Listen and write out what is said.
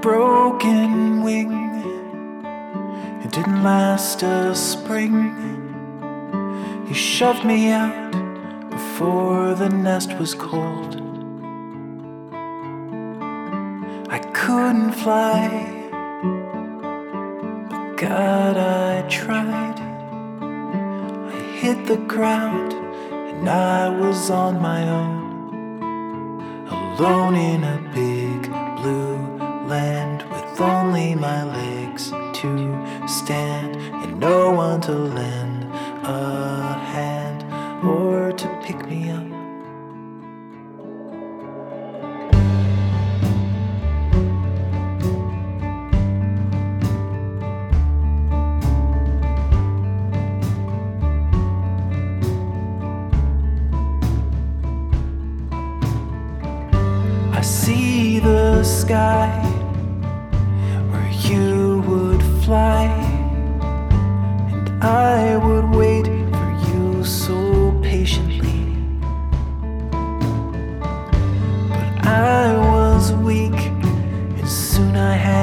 broken wing. It didn't last a spring. You shoved me out before the nest was cold. I couldn't fly, but God, I tried. I hit the ground and I was on my own, alone in a big blue land with only my legs to stand and no one to lend a hand or to pick me up. I see the sky where you would fly, and I would wait for you so patiently. But I was weak, and soon I had